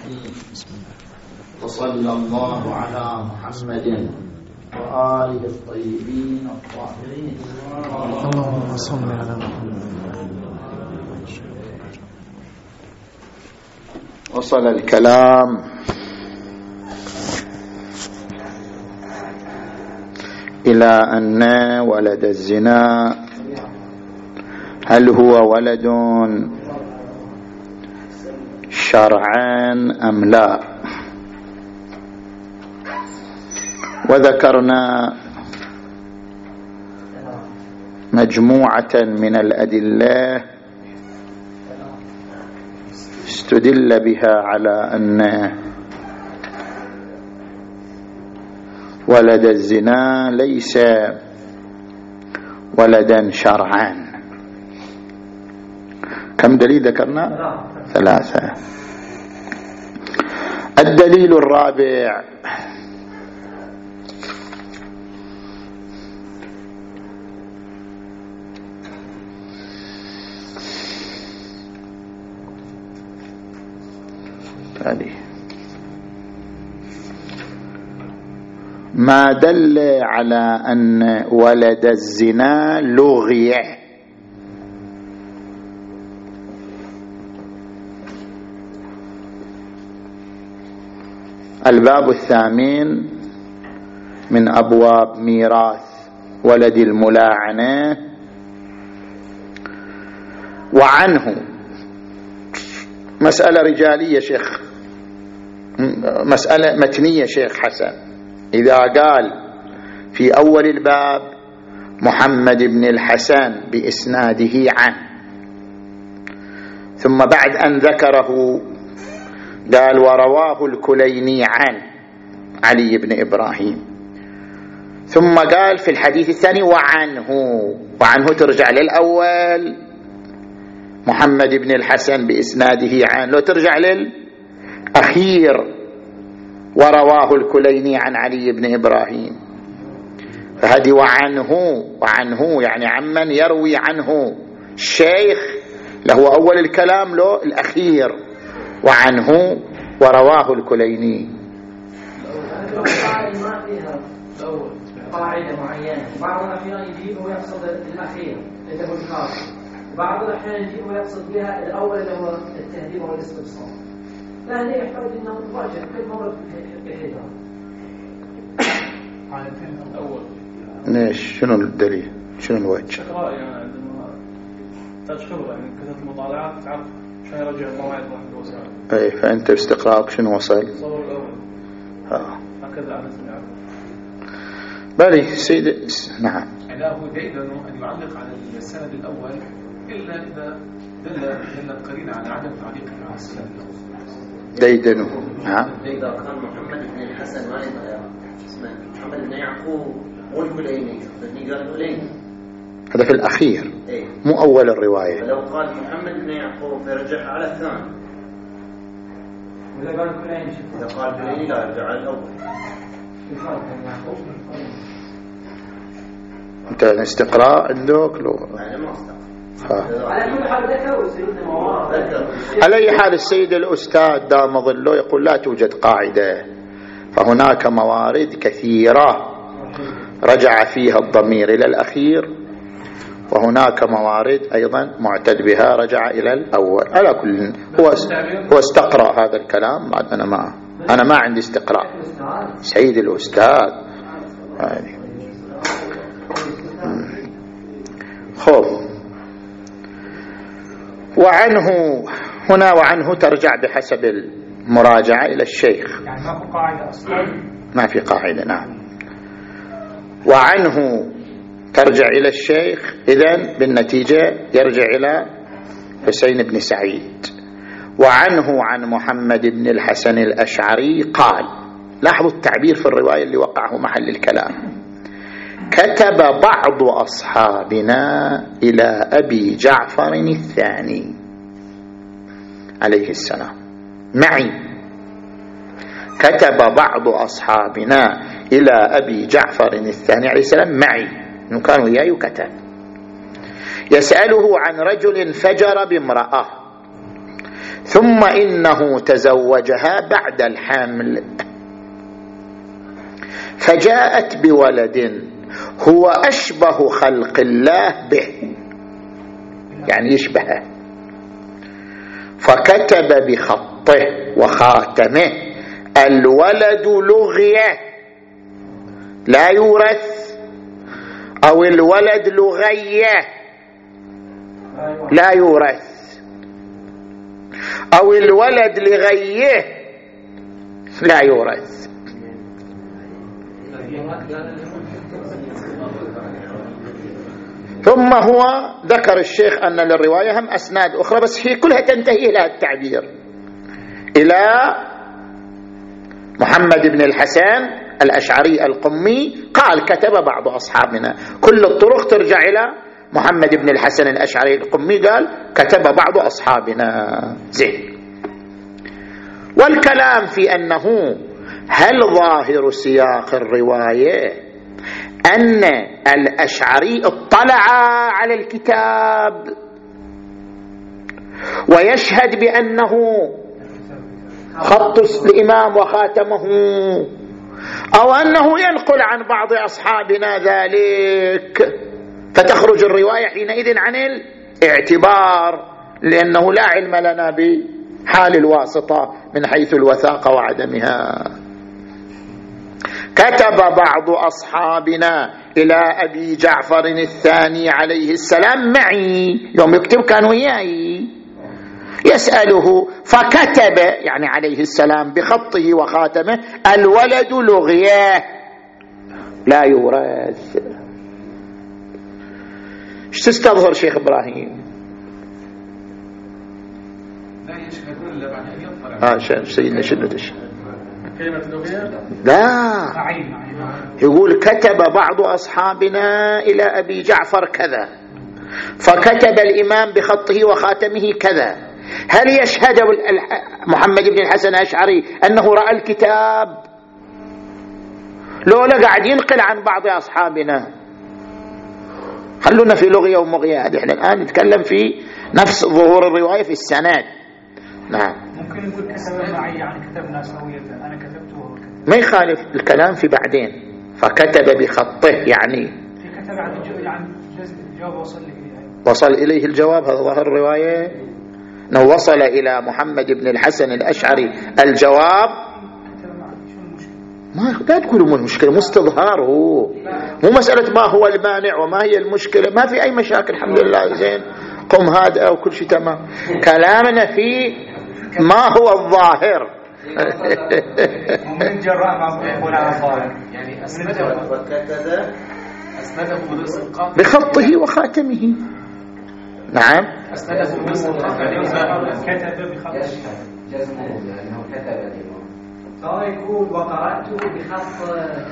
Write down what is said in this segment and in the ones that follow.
الرحيم. وصلى الله على محمد وآله الطيبين الطاهرين. اللهم صل على محمد. وصل الكلام إلى أن ولد الزنا هل هو ولد شرعا أم لا؟ وذكرنا مجموعة من الأدلة استدل بها على أن ولد الزنا ليس ولدا شرعا. كم دليل ذكرنا؟ 3. الدليل الرابع ما دل على أن ولد الزنا لغي. الباب 8 من أبواب ميراث ولد الملاعنة. وعنه مسألة رجالية شيخ، مسألة متنية شيخ حسن. إذا قال في أول الباب محمد بن الحسن بإسناده عن، ثم بعد أن ذكره قال ورواه الكليني عن علي بن إبراهيم، ثم قال في الحديث الثاني وعنه ترجع للأول محمد بن الحسن بإسناده عن، لو ترجع للأخير ورواه الكليني عن علي بن إبراهيم. فهذه وعنه يعني عمن يروي عنه الشيخ، له أول الكلام له الأخير وعنه ورواه الكليني. ما فيها قاعدة معينة، بعض الأحيان يجيب ويقصد الأخير اللي هو الخاص، بعض الأحيان يجيب ويقصد بها الأول اللي هو التهذيب والاستبصار. فهذا يحتاج أنه نراجع كل مرة بحذر. عادتين الأول ليش؟ شنو الدليل؟ شنو الوجه؟ تقرأ يعني عندما تشخبر يعني كثرة المطالعات تعرف شو يرجع القواعد واحد وسائل. أي فأنت باستقراءك شنو وصل؟ التصور الأول. هكذا أنا سمعت. بلي سيد نعم. لا هو ديدن أن يعلق على السند الأول إلا إذا دل القرينة على عدم تعليقه على السند الأول. ديدنه نعم. إذا كان محمد بن الحسن ما اسمه محمد بن يعقوب والكليني قال الكليني هذا في الأخير إيه؟ مو أول الرواية. فلو قال محمد بن يعقوب فيرجع على الثاني، وإذا قال الكليني إذا قال الكليني لا يرجع على الأول. أنت الاستقراء عندك لو يعني ما استقر. على كل حال ذكروا سيدنا مواضع. على أي حال السيد الأستاذ دام ظله يقول لا توجد قاعدة، فهناك موارد كثيرة رجع فيها الضمير إلى الأخير، وهناك موارد أيضا معتد بها رجع إلى الأول. على كل هو استقرأ هذا الكلام. بعد أنا ما عندي استقراء. سيد الأستاذ هذه خوف. وعنه هنا وعنه ترجع بحسب المراجعة إلى الشيخ، يعني ما في قاعدة أصلا. ما في قاعدة. نعم. وعنه ترجع إلى الشيخ، إذن بالنتيجة يرجع إلى حسين بن سعيد. وعنه عن محمد بن الحسن الأشعري قال، لاحظوا التعبير في الرواية اللي وقعه محل الكلام، كتب بعض أصحابنا إلى أبي جعفر الثاني عليه السلام معي. كتب بعض أصحابنا إلى أبي جعفر الثاني عليه السلام معي، إنه كانوا وياي وكتب، يسأله عن رجل فجر بامرأة ثم إنه تزوجها بعد الحمل فجاءت بولد هو أشبه خلق الله به، يعني يشبهه، فكتب بخطه وخاتمه الولد لغية لا يورث، أو الولد لغية لا يورث، أو الولد لغيه لا يورث. ثم هو ذكر الشيخ أن للرواية هم أسناد أخرى، بس هي كلها تنتهي إلى التعبير إلى محمد بن الحسن الأشعري القمي قال كتب بعض أصحابنا، كل الطرق ترجع إلى محمد بن الحسن الأشعري القمي قال كتب بعض أصحابنا. زين. والكلام في أنه هل ظاهر سياق الرواية أن الأشعري اطلع على الكتاب ويشهد بأنه خط الإمام وخاتمه، أو أنه ينقل عن بعض أصحابنا ذلك، فتخرج الرواية حينئذ عن الاعتبار، لأنه لا علم لنا بحال الواسطة من حيث الوثاقة وعدمها. كتب بعض أصحابنا إلى أبي جعفر الثاني عليه السلام معي، يوم يكتب كان وياي، يسأله فكتب يعني عليه السلام بخطه وخاتمه الولد لغية لا يورث. ايش تستظهر شيخ إبراهيم؟ لا يشهدون إلا بعد أن يطلع. سيدنا شنو تشهد؟ كلمة لغية لا، يقول كتب بعض أصحابنا إلى أبي جعفر كذا، فكتب الإمام بخطه وخاتمه كذا. هل يشهد محمد بن الحسن الأشعري أنه رأى الكتاب؟ لولا قاعد ينقل عن بعض أصحابنا. خلونا في لغية ومغية، احنا الآن نتكلم في نفس ظهور الرواية في السند. نعم. ممكن نقول كتب معي يعني كتبنا سوية، أنا كتبته وهو كتب. ما يخالف الكلام في بعدين. فكتب بخطه يعني كتب عن الجواب وصل إليه الجواب. هذا ظهر الرواية أنه وصل إلى محمد بن الحسن الأشعري الجواب. ما تقولوا مو المشكلة، مستظهاره، مو مسألة ما هو المانع وما هي المشكلة، ما في أي مشاكل الحمد لله. زين، قم هذا وكل شيء تمام. كلامنا في ما هو الظاهر. ومن جراء ما يقول عن الظاهر يعني أسنده بخطه وخاتمه. نعم. أسنده كتب بخطه لأنه كتب فهو يقول وقرأته بخط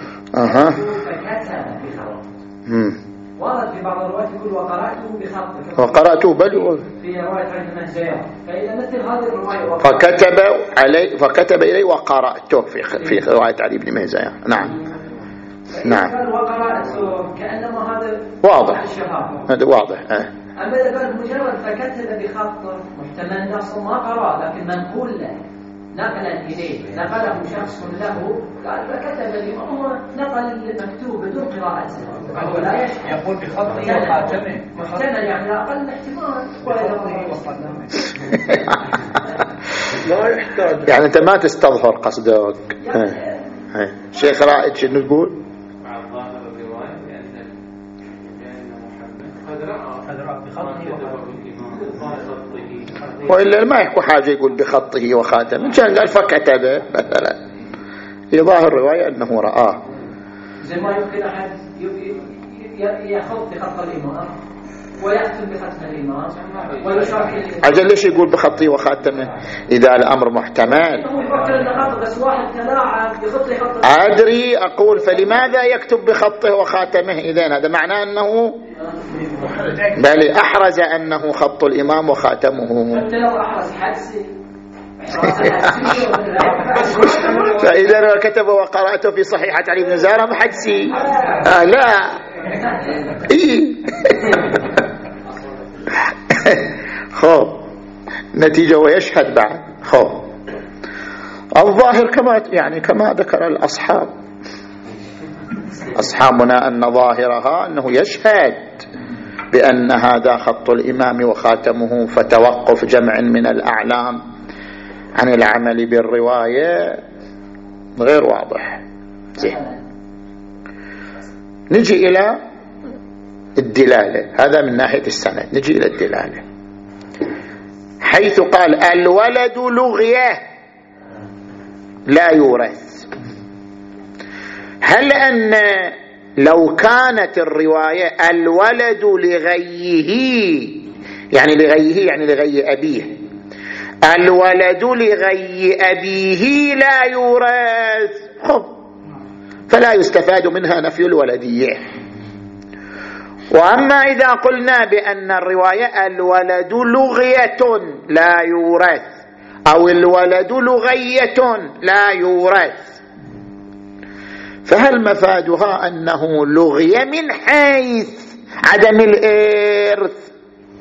فكتب بخط. ورد في بعض الروايات يقول وقرأته بخط، وقرأته بل في رواية عند مهزية. فإذا مثل هذه الرواية فكتب إليه وقرأته في رواية علي بن مهزية. نعم. نعم. وقرأته كأنما هذا واضح، هذا واضح. أما إذا مجرد فكتب بخط محتمل نفسه ما قرأ، لكن منقول له نقلا إليه، نقله شخص له قال فكتب الإمام، هو نقل المكتوب بدون قراءته، فهو لا يشعر. يقول بخطه وخاتمه محتمل يعني أقل احتمال. لا يحتاج يعني أنت ما تستظهر قصدك. شيخ رائد شنو تقول؟ مع ظاهر الرواية لأن محمد قد رأى بخطه وإلا ما يحكوا حاجة يقول بخطه وخاتمه، كان قال فكتبه مثلا. يظاهر الرواية أنه رآه. زي ما يمكن أحد يخط بخط الإمام ويختم بختم الإمام ويشرح. أجل ليش يقول بخطه وخاتمه إذا الأمر محتمل؟ أدري، أقول فلماذا يكتب بخطه وخاتمه؟ إذن هذا معناه أنه بل أحرز أنه خط الإمام وخاتمه. حتى لو أحرز حدسي فإذا كتب وقرأته في صحيحة علي بن زهرة حدسي. لا إيه. خب نتيجة ويشهد بعد. خب الظاهر كما ذكر الأصحاب أصحابنا أن ظاهرها أنه يشهد بأن هذا خط الإمام وخاتمه، فتوقف جمع من الأعلام عن العمل بالرواية غير واضح. زين، نجي إلى الدلالة. هذا من ناحية السند. نجي إلى الدلالة حيث قال الولد لغية لا يورث. هل أن لو كانت الرواية الولد لغيه، يعني لغيه يعني لغي أبيه، الولد لغي أبيه لا يورث، خب فلا يستفاد منها نفي الولدية. وأما إذا قلنا بأن الرواية الولد لغية لا يورث أو الولد لغية لا يورث، فهل مفادها أنه لغي من حيث عدم الإرث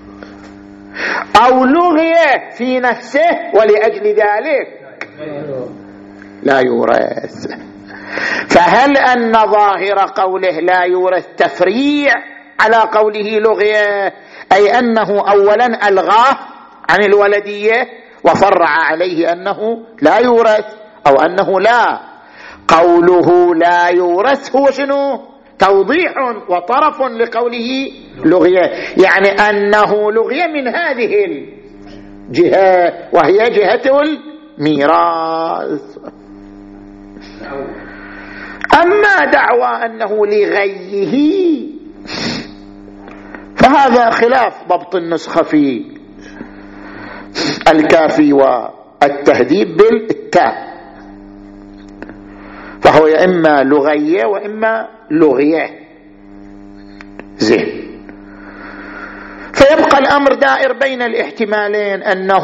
أو لغي في نفسه ولأجل ذلك لا يورث؟ فهل أن ظاهر قوله لا يورث تفريع على قوله لغية، أي أنه أولا ألغاه عن الولدية وفرع عليه أنه لا يورث، أو أنه لا قوله لا يورث هو شنو؟ توضيح وطرف لقوله لغية، يعني أنه لغية من هذه الجهة وهي جهة الميراث. أما دعوى أنه لغيه فهذا خلاف ضبط النسخة في الكافي والتهذيب بالتاء، فهو يا إما لغية وإما لغية. زين، فيبقى الأمر دائر بين الاحتمالين، أنه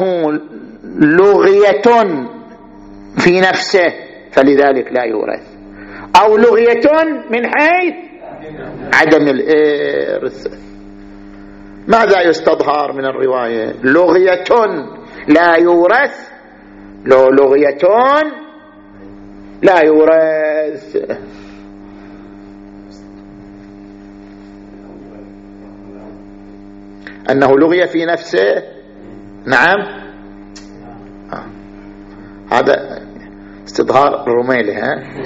لغية في نفسه فلذلك لا يورث، أو لغية من حيث عدم الإرث. ماذا يستظهر من الرواية؟ لغية لا يورث، لو لغية لا يورث. أنه لغية في نفسه، نعم، هذا استظهار رميلة.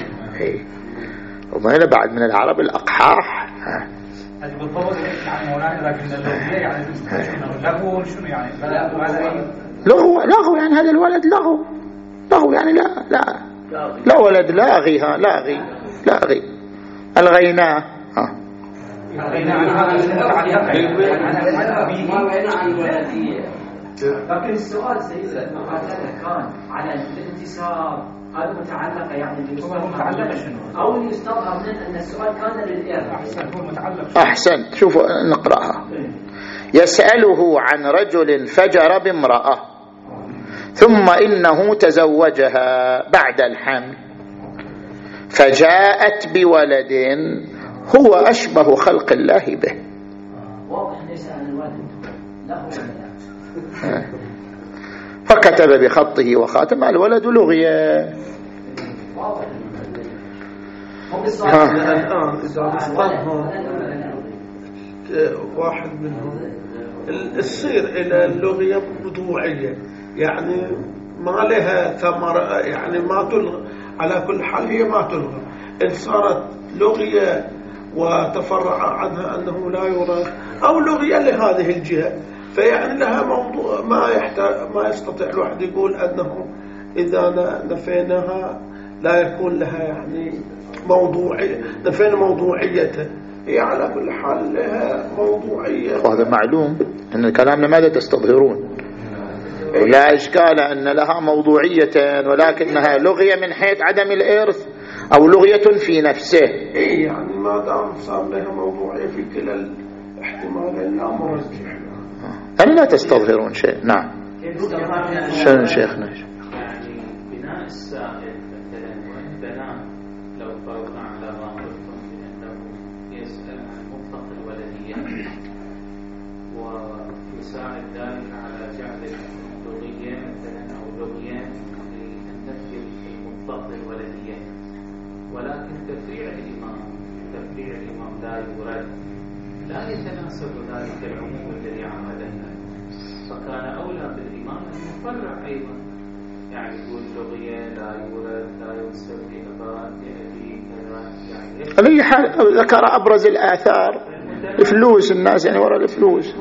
رميلة بعد من العرب الأقحاح. بالضبط يعني مولانا، لكن اللغوية يعني لغو شنو يعني؟ لغو يعني هذا الولد لغو يعني لا ولد لاغيها لاغي الغيناه. لكن السؤال سيدنا كان على الانتساب، هذا متعلقة يعني أو يستظهر منه أن السؤال كان للإرث. أحسن، شوفوا نقرأها. يسأله عن رجل فجر بامرأة ثم إنه تزوجها بعد الحمل فجاءت بولد هو أشبه خلق الله به. واضح ليس عن الولد له فكتب بخطه وخاتم الولد لغية. الآن إذا استظهر واحد منهم الصير إلى اللغية موضوعية، يعني ما لها ثمرة، يعني ما تلغى، على كل حال هي ما تلغى. إن صارت لغية وتفرع عنها أنه لا يورث، أو لغية لهذه الجهة، فيعني لها موضوع ما يستطيع الواحد يقول أنه إذا نفيناها لا يكون لها يعني موضوعية، نفينا موضوعيتها، هي على كل حال لها موضوعية. وهذا معلوم أن كلامنا ماذا تستظهرون؟ لا إشكال أن لها موضوعية، ولكنها لغية من حيث عدم الإرث أو لغية في نفسه. يعني ما دام صار لها موضوعية في كلا الاحتمالين لا مرجح. أنا لا تستظهرون شيء. نعم، شنو شيخنا؟ يعني بناء السائل مثلا وإن بناء لو فرضنا على ما قلتم بأنه يسأل عن مطلق الولدية ويساعد ذلك على جعل لغية مثلا أو لغية للنفي المطلق للولدية، ولكن تفريع الإمام لا يورد، لا يتناسب ذلك العموم الذي عقدنا، فكان أولى بالإمام أن يفرع أيضا، يعني يقول لغية لا يورد لا ينسب لأباء لأبي كذا، يعني على أي حال ذكر أبرز الآثار الفلوس، الناس يعني وراء الفلوس.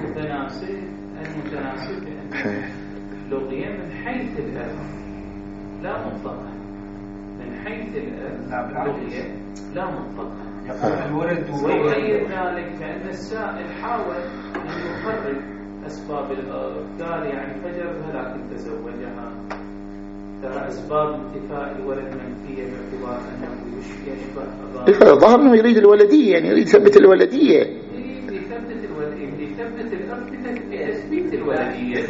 المتناسب بأن لغية من حيث الأب لا مطلقا، من حيث الأب لغية لا مطلقا. وغير ذلك فإن السائل حاول أن يخرج أسباب الإرث، يعني فجرها لكن تزوجها، ترى أسباب انتفاء الولد منفية باعتبار أنه يشبه ظهر أنه يريد الولدية، يعني يريد يثبت الولدية، يثبت الأرث بتثبيت الولدية.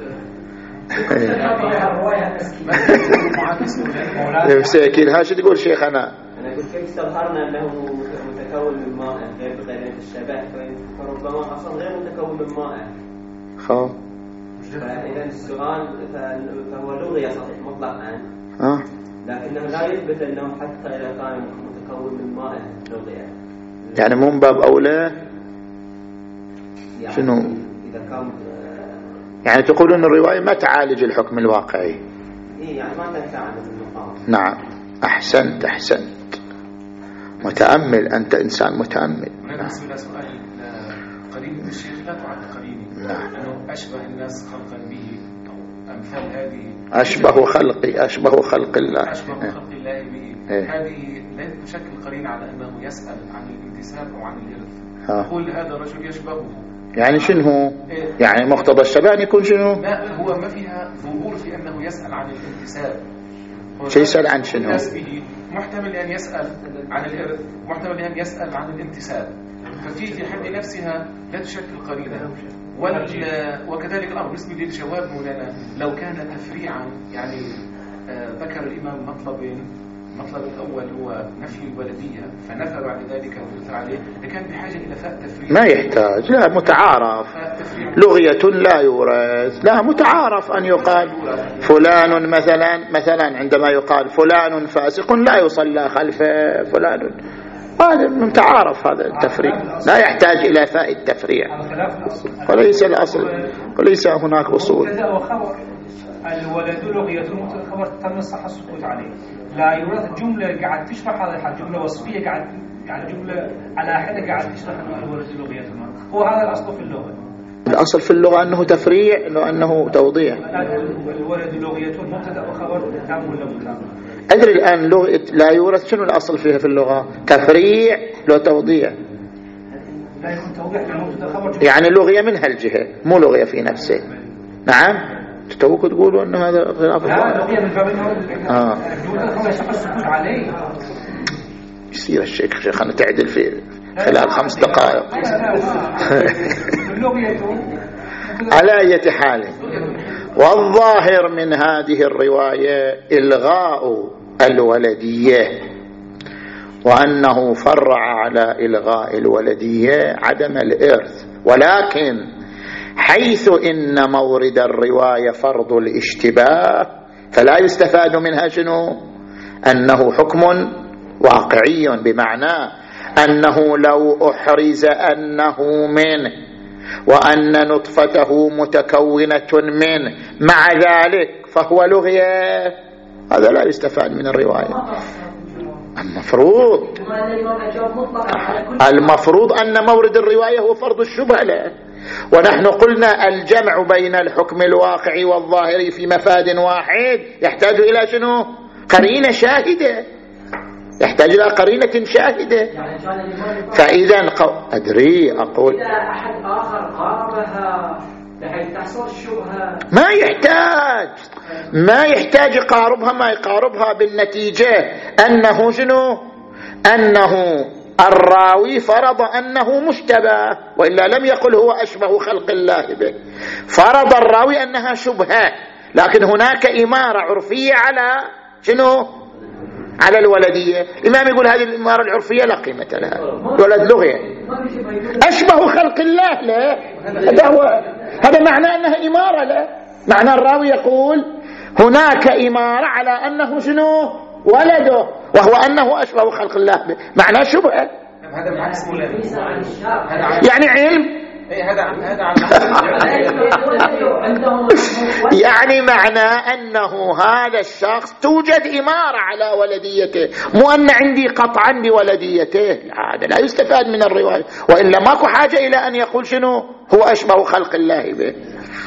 مساكين ها شو تقول شيخ؟ أنا أقول كيف استظهرنا أنه متكون من ماء غير بغير الشبه، فربما أصلا غير متكون من ماء. فإذا السؤال فهو لغة صحيح مطلقا، لكنه لا يثبت أنه حتى إذا كان متكون من ماء لغة، يعني مو من باب أولى. يعني شنو إذا كان يعني تقول أن الرواية ما تعالج الحكم الواقعي؟ يعني ما تنفع من المقام. نعم، أحسنت متأمل، أنت إنسان متأمل. بالنسبة لسؤال قرين الشيخ لا تعد قريني، لأنه أشبه الناس خلقا به، أو أمثال هذه أشبه خلق الله، أشبه خلق الله به، هذه لا تشكل قرين على أنه يسأل عن الانتساب أو عن الإرث. قل هذا الرجل يشبهه، يعني شنو يعني مقتضى الشبه يكون شنو؟ هو ما فيها ظهور في أنه يسأل عن الانتساب. شيء يسأل عن شنو؟ محتمل أن يسأل عن الإرث، محتمل أن يسأل عن الانتساب، ففي حد نفسها لا تشكل قرينة. وكذلك الأمر بالنسبة للجواب مولانا، لو كان تفريعا يعني ذكر الإمام المطلب الأول هو نفي الولدية، فنفى بعد ذلك الإرث عليه، لكان بحاجة إلى فاء تفريع. ما يحتاج، لا متعارف، لغية لا يورث، لا متعارف أن يقال فلان مثلا عندما يقال فلان فاسق لا يصلى خلف فلان، هذا متعارف، هذا التفريع لا يحتاج إلى فاء التفريع، وليس الأصل، وليس هناك أصول. الولد لغية خبر تم الصحة السكوت عليه، لا يورث جملة قاعد تشرح هذا الحال، جملة وصفية قاعد يعني جملة على حدة قاعد تشرح أنه الولد لغية. هو هذا الأصل في اللغة. الأصل في اللغة أنه تفريع لو أنه توضيح. الولد لغية مبتدأ وخبر تام ولا متام؟ أدري الآن لغة لا يورث شنو الأصل فيها في اللغة؟ تفريع لو توضيح. لا يكون توضيح مبتدأ خبر يعني لغية من هالجهة، مو لغية في نفسه. نعم، تتوقع تقولوا أن هذا خلاف لغية من باب الجملة السكوت عليه. يصير الشيخ خلنا تعدل في خلال 5 دقائق. على أي حال، والظاهر من هذه الرواية إلغاء الولدية، وأنه فرع على إلغاء الولدية عدم الإرث، ولكن حيث إن مورد الرواية فرض الاشتباه فلا يستفاد منها شنو؟ أنه حكم واقعي، بمعنى أنه لو أحرز أنه منه وأن نطفته متكونة منه مع ذلك فهو لغية، هذا لا يستفاد من الرواية. المفروض أن مورد الرواية هو فرض الشبهة له، ونحن قلنا الجمع بين الحكم الواقعي والظاهري في مفاد واحد يحتاج إلى شنو؟ قرينة شاهدة، يحتاج إلى قرينة شاهدة. فإذا أقول إذا أحد آخر قاربها بحيث تحصل الشبهة ما يحتاج يقاربها، ما يقاربها بالنتيجة أنه شنو؟ أنه الراوي فرض أنه مشتبه، وإلا لم يقل هو أشبه خلق الله به، فرض الراوي أنها شبهة، لكن هناك إمارة عرفية على شنو؟ على الولدية. الإمام يقول هذه الإمارة العرفية لا قيمة لها، ولد لغية أشبه خلق الله له، هذا معناه أنها إمارة له، معنى الراوي يقول هناك إمارة على أنه شنو ولده، وهو أنه أشبه خلق الله به، معنى شبهة. هذا بالعكس يعني علم يعني معنى أنه هذا الشخص توجد إمارة على ولديته، مو أن عندي قطعا بولديته، هذا لا يستفاد من الرواية، وإلا ماكو حاجة إلى أن يقول شنو هو أشبه خلق الله به.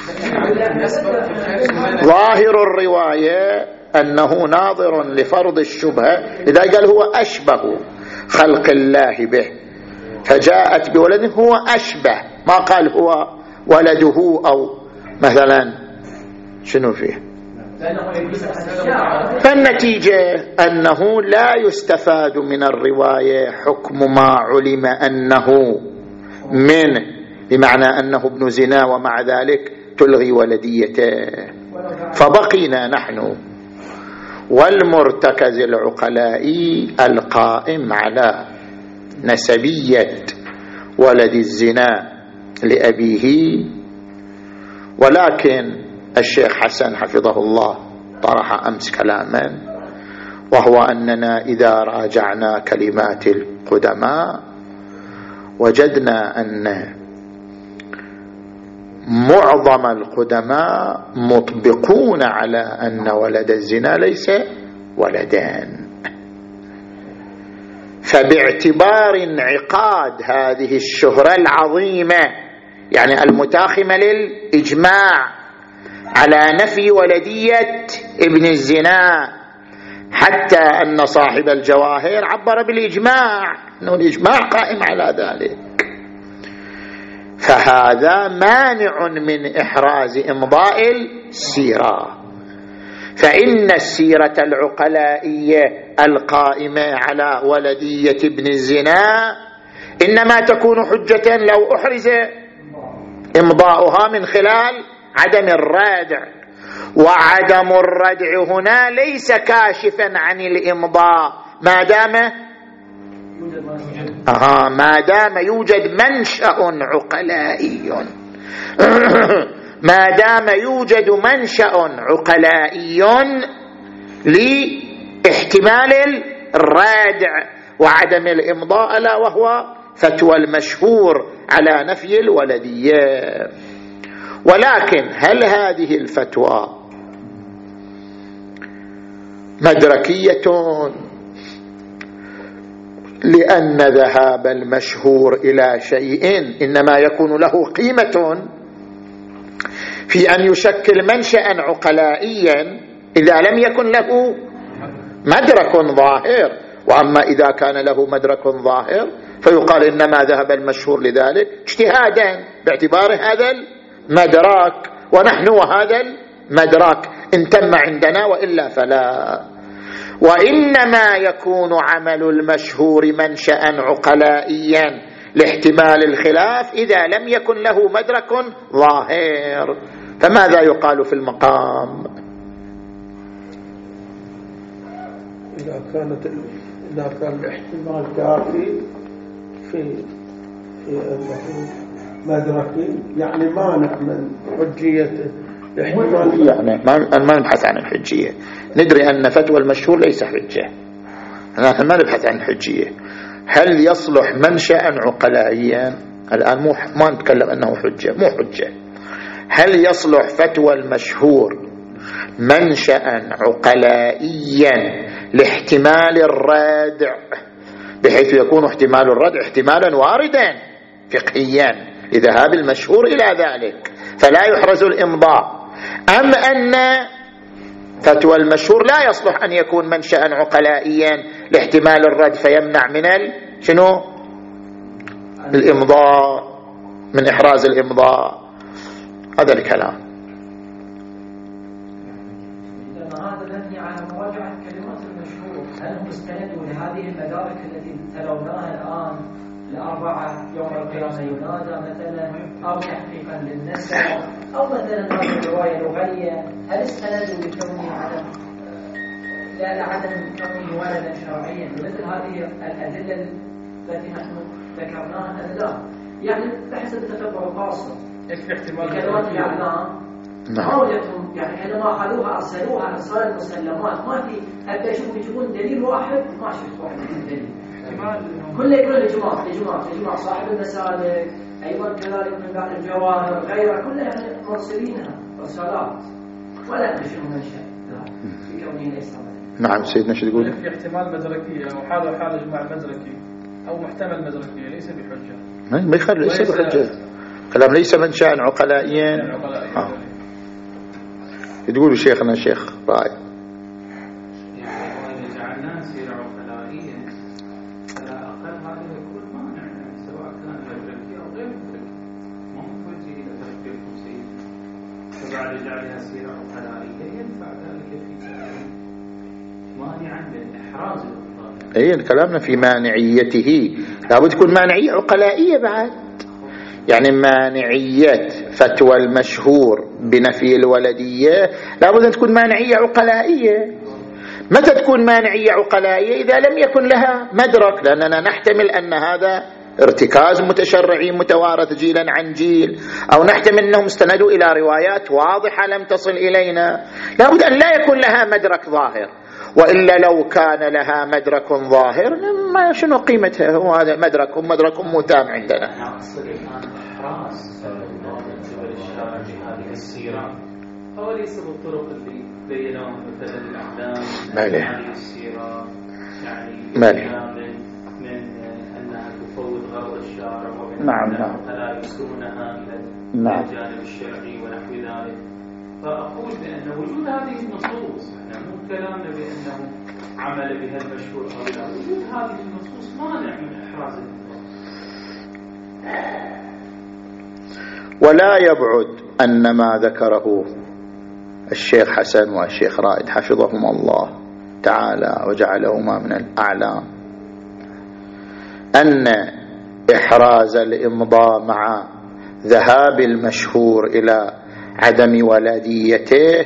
ظاهر الرواية أنه ناظر لفرض الشبهة، إذا قال هو أشبه خلق الله به فجاءت بولده هو أشبه، ما قال هو ولده أو مثلا شنو فيه. فالنتيجة أنه لا يستفاد من الرواية حكم ما علم أنه منه، بمعنى أنه ابن زنا ومع ذلك تلغي ولديته. فبقينا نحن والمرتكز العقلائي القائم على نسبية ولد الزنا لأبيه. ولكن الشيخ حسن حفظه الله طرح أمس كلاما، وهو أننا إذا راجعنا كلمات القدماء وجدنا أن معظم القدماء مطبقون على أن ولد الزنا ليس ولدان، فباعتبار انعقاد هذه الشهرة العظيمة يعني المتاخمة للإجماع على نفي ولدية ابن الزنا، حتى أن صاحب الجواهر عبر بالإجماع أنه الإجماع قائم على ذلك، فهذا مانع من إحراز إمضاء السيرة. فإن السيرة العقلائية القائمة على ولدية ابن الزنا إنما تكون حجة لو أحرز إمضاؤها من خلال عدم الردع، وعدم الردع هنا ليس كاشفا عن الإمضاء ما دام يوجد منشأ عقلائي ما دام يوجد منشأ عقلائي لاحتمال الردع وعدم الإمضاء، لا وهو فتوى المشهور على نفي الولدية. ولكن هل هذه الفتوى مدركية؟ لأن ذهاب المشهور إلى شيء إنما يكون له قيمة في أن يشكل منشأ عقلائيا إذا لم يكن له مدرك ظاهر، وأما إذا كان له مدرك ظاهر فيقال إنما ذهب المشهور لذلك اجتهادا باعتبار هذا المدرك، ونحن وهذا المدرك إن تم عندنا وإلا فلا. وإنما يكون عمل المشهور منشأ عقلائيا لاحتمال الخلاف إذا لم يكن له مدرك ظاهر. فماذا يقال في المقام؟ إذا كان الاحتمال كافي في مدركي يعني مانع من حجيته الاحتمال، يعني ما نبحث عن الحجية، ندري أن فتوى المشهور ليس حجة، نحن ما نبحث عن الحجية. هل يصلح منشأ عقلائيا؟ الآن ما نتكلم أنه حجة، مو حجة. هل يصلح فتوى المشهور منشأ عقلائيا لاحتمال الردع، بحيث يكون احتمال الردع احتمالا واردا فقهيا لذهاب المشهور إلى ذلك فلا يحرز الإمضاء، أم أن فتوى المشهور لا يصلح أن يكون منشأ عقلائيا لاحتمال الرد فيمنع من شنو الإمضاء، من إحراز الإمضاء؟ هذا الكلام. هذا مبني على مراجعة كلمات المشهور، هل هم استندوا لهذه المدارك التي تلوناها الآن الأربعة يوم القيامة ينادى مثلا، أو تحقيقا للنسب، أو مثلا هذه الرواية لغوية، هل استندوا لكونه عدم لعدم كونه ولدا شرعيا مثل هذه الأدلة التي نحن ذكرناها أم لا؟ يعني بحسب التتبع الخاصة ايش الاحتمال كلمات الإعلام ما وجدتهم يعني حينما أخذوها أرسلوها إرسال المسلمات ما في أبدأ أشوف يجيبون دليل واحد ما شفت واحد من دليل كله يقول لجماعة صاحب المسالك أيضا كذلك من بعد الجواهر غيره كلها يعني مرسلينها رسالات ولا نشوف منشأ في كونه ليس. نعم سيدنا شو تقول؟ في احتمال مدركية أو حال إجماع مدركي أو محتمل مدركية ليس بحجة. ما يخرج ليس بحجة. كلام ليس منشأ عقلائيا. تقولوا شيخنا شيخ رائد. يعني وإذا جعلنا سيرة عقلائية فلا أقل هذا يكون مانع سواء كان مدركي أو غير مدركي. ممكن تجي إلى تفكير سيد فبعد جعلها سيرة عقلائية ينفع ذلك في كلام مانعا من إحراز الأخطاء. أي كلامنا في مانعيته لابد تكون مانعية عقلائية بعد. يعني مانعية فتوى المشهور بنفي الولدية لابد أن تكون مانعية عقلائية. متى تكون مانعية عقلائية؟ إذا لم يكن لها مدرك، لأننا نحتمل أن هذا ارتكاز متشرعي متوارث جيلا عن جيل، أو نحتمل أنهم استندوا إلى روايات واضحة لم تصل إلينا. لابد أن لا يكون لها مدرك ظاهر، وإلا لو كان لها مدرك ظاهر ما شنو قيمتها؟ هو هذا مدرك متام عندنا. أقصد الآن إحراز قبل الشارع بهذه السيرة هو ليس بالطرق اللي بيناها مثلا الأعلام هذه السيرة يعني من أنها تفوت غرض الشارع وأنها لا يسكنها إلى الجانب الشرعي ونحو ذلك. فأقول بأن وجود هذه النصوص احنا مو كلامنا بأنه عمل بها المشهور أو لا، وجود هذه النصوص مانع من إحراز النظام. ولا يبعد أن ما ذكره الشيخ حسن والشيخ رائد حفظهما الله تعالى وجعلهما من الأعلام أن إحراز الإمضاء مع ذهاب المشهور إلى عدم ولديته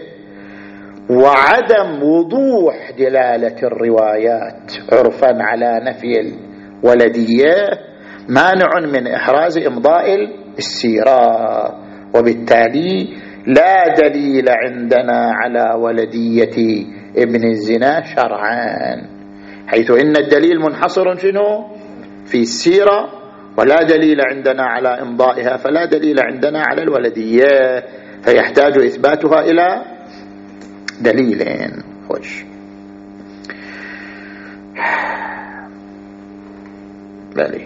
وعدم وضوح دلالة الروايات عرفا على نفي الولدية مانع من إحراز إمضاء السيرة، وبالتالي لا دليل عندنا على ولدية ابن الزنا شرعا، حيث إن الدليل منحصر في السيرة ولا دليل عندنا على إمضائها، فلا دليل عندنا على الولدية، فيحتاج إثباتها إلى دليلين. خوش بالي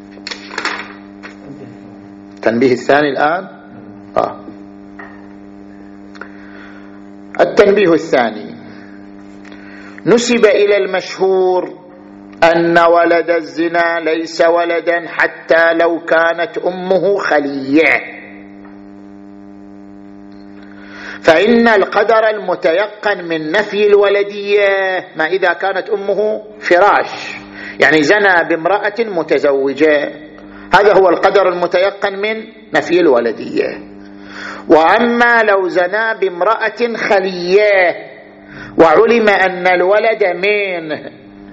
التنبيه الثاني الآن. التنبيه الثاني: نسب إلى المشهور أن ولد الزنا ليس ولدا حتى لو كانت أمه خلية، فإن القدر المتيقن من نفي الولدية ما إذا كانت أمه فراش، يعني زنى بامرأة متزوجة، هذا هو القدر المتيقن من نفي الولدية. وأما لو زنى بامرأة خلية وعلم أن الولد منه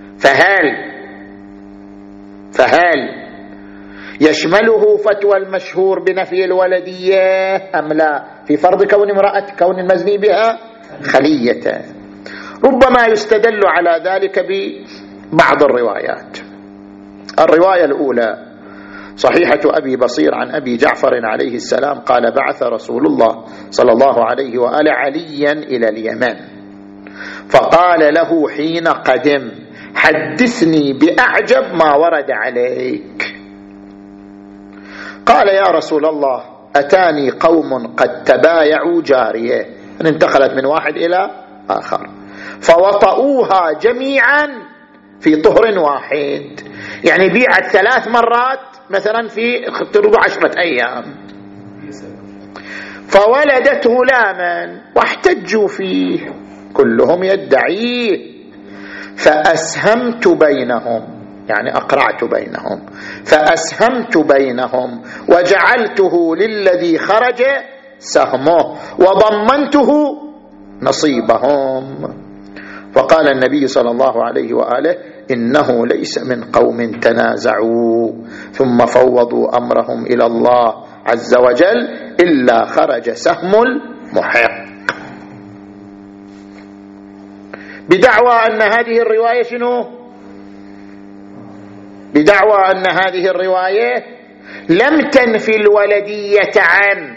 فهل يشمله فتوى المشهور بنفي الولدية أم لا في فرض كون المزني بها خلية؟ ربما يستدل على ذلك ببعض الروايات. الرواية الأولى صحيحة أبي بصير عن أبي جعفر عليه السلام قال: بعث رسول الله صلى الله عليه وآله عليا إلى اليمن فقال له حين قدم: حدثني بأعجب ما ورد عليك. قال: يا رسول الله، أتاني قوم قد تبايعوا جارية، انتقلت من واحد إلى آخر، فوطئوها جميعا في طهر واحد، يعني بيعت 3 مرات مثلا في 10 أيام، فولدت غلاما واحتجوا فيه كلهم يدعيه، فأسهمت بينهم، يعني أقرعت بينهم، فأسهمت بينهم وجعلته للذي خرج سهمه وضمنته نصيبهم. فقال النبي صلى الله عليه وآله: إنه ليس من قوم تنازعوا ثم فوضوا أمرهم إلى الله عز وجل إلا خرج سهم محق، بدعوى أن هذه الرواية شنو؟ بدعوى أن هذه الرواية لم تنفي الولدية عن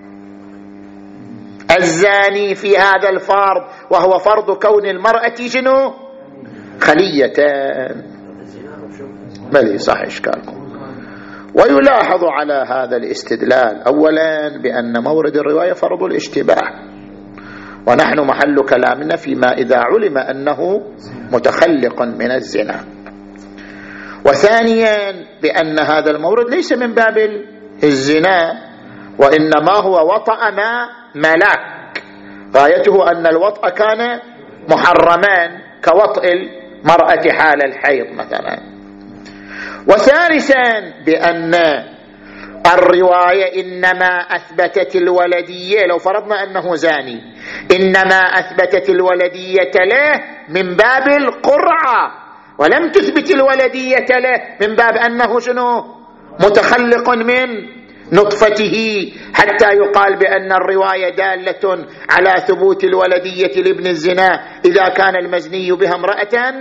الزاني في هذا الفرض، وهو فرض كون المرأة شنو؟ خليتان. بلي صح إشكالكم. ويلاحظ على هذا الاستدلال أولا بأن مورد الرواية فرض الاشتباه، ونحن محل كلامنا فيما إذا علم أنه متخلق من الزنا. وثانيا بأن هذا المورد ليس من باب الزنا، وإنما هو وطأ ما ملك، غايته أن الوطأ كان محرمان كوطئ المرأة حال الحيض مثلا. وثالثا بأن الرواية إنما أثبتت الولدية، لو فرضنا أنه زاني، إنما أثبتت الولدية له من باب القرعة، ولم تثبت الولدية له من باب أنه شنو؟ متخلق من نطفته، حتى يقال بأن الرواية دالة على ثبوت الولدية لابن الزنا إذا كان المزني بها امرأة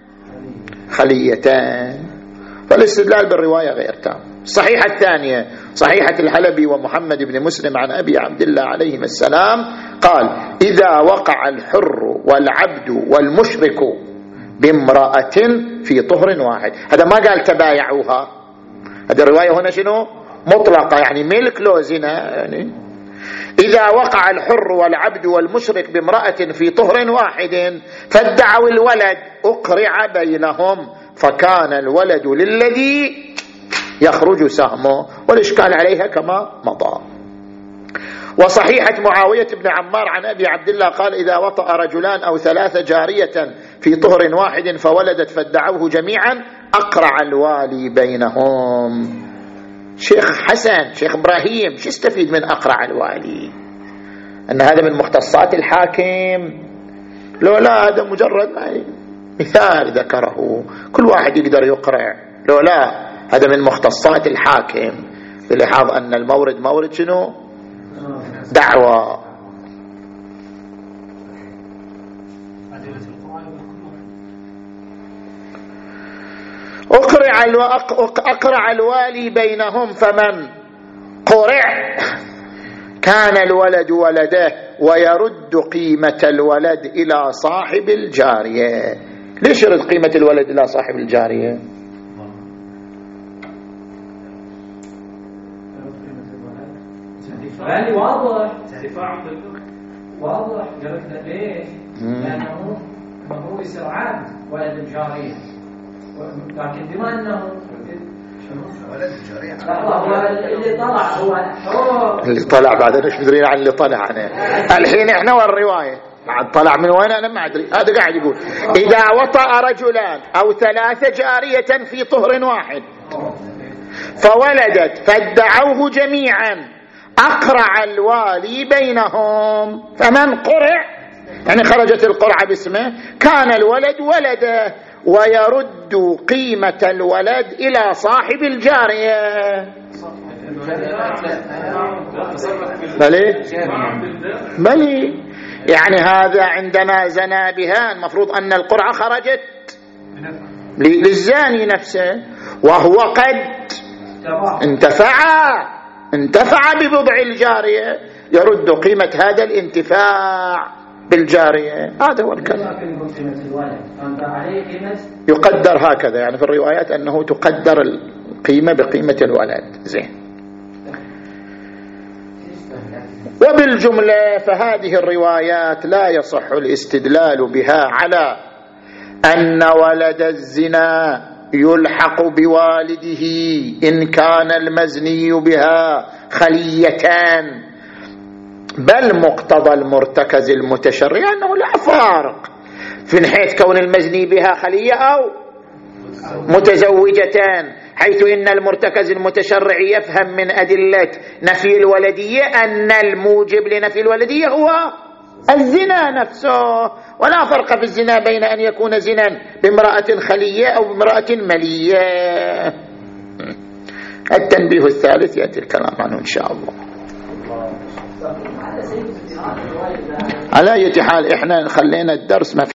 خليتان. فالاستدلال بالرواية غير تام. الصحيحة الثانية صحيحة الحلبي ومحمد بن مسلم عن أبي عبد الله عليهما السلام قال: إذا وقع الحر والعبد والمشرك بامرأة في طهر واحد. هذا ما قال تبايعوها، هذه الرواية هنا شنو؟ مطلقة، يعني ملك لو زنا. يعني إذا وقع الحر والعبد والمشرك بامرأة في طهر واحد فادعوا الولد أقرع بينهم، فكان الولد للذي يخرج سهمه، والإشكال عليها كما مضى. وصحيحة معاوية بن عمار عن أبي عبد الله قال: إذا وطأ رجلان أو 3 جارية في طهر واحد فولدت فادعوه جميعا أقرع الوالي بينهم. شيخ حسن، شيخ إبراهيم، شو استفيد من أقرع الوالي؟ أن هذا من مختصات الحاكم؟ لو لا، هذا مجرد مثال ذكره، كل واحد يقدر يقرع. لو لا، هذا من مختصات الحاكم، بلحاظ أن المورد مورد شنو؟ دعوة. أقرع الوالي بينهم، فمن قرع كان الولد ولده ويرد قيمة الولد إلى صاحب الجارية. ليش يرد قيمة الولد إلى صاحب الجارية؟ واضح قلت ليش؟ لأنه هو يصير عبد ولد الجارية، لكن بما أنه ولد الجارية اللي طلع هو اللي طلع بعدين ايش مدرين عن اللي طلع عنه الحين احنا والرواية بعد طلع من وين أنا ما أدري. هذا قاعد يقول: إذا وطأ رجلان أو 3 جارية في طهر واحد فولدت فادعوه جميعا أقرع الوالي بينهم، فمن قرع يعني خرجت القرعة باسمه كان الولد ولده ويرد قيمة الولد إلى صاحب الجارية. بلي يعني هذا عندما زنا بها المفروض أن القرعة خرجت للزاني نفسه، وهو قد انتفع ببضع الجارية، يرد قيمة هذا الانتفاع بالجارية. هذا هو الكلام. يقدر هكذا، يعني في الروايات أنه تقدر القيمة بقيمة الولد. زين. وبالجملة فهذه الروايات لا يصح الاستدلال بها على أن ولد الزنا يلحق بوالده إن كان المزني بها خليتان، بل مقتضى المرتكز المتشرع أنه لا فرق في حيث كون المزني بها خلية أو متزوجتان، حيث إن المرتكز المتشرع يفهم من أدلة نفي الولدية أن الموجب لنفي الولدية هو الزنا نفسه، ولا فرق في الزنا بين أن يكون زنا بامرأة خلية أو بامرأة ملية. التنبيه الثالث يأتي الكلام عنه إن شاء الله. على أي حال إحنا خلينا الدرس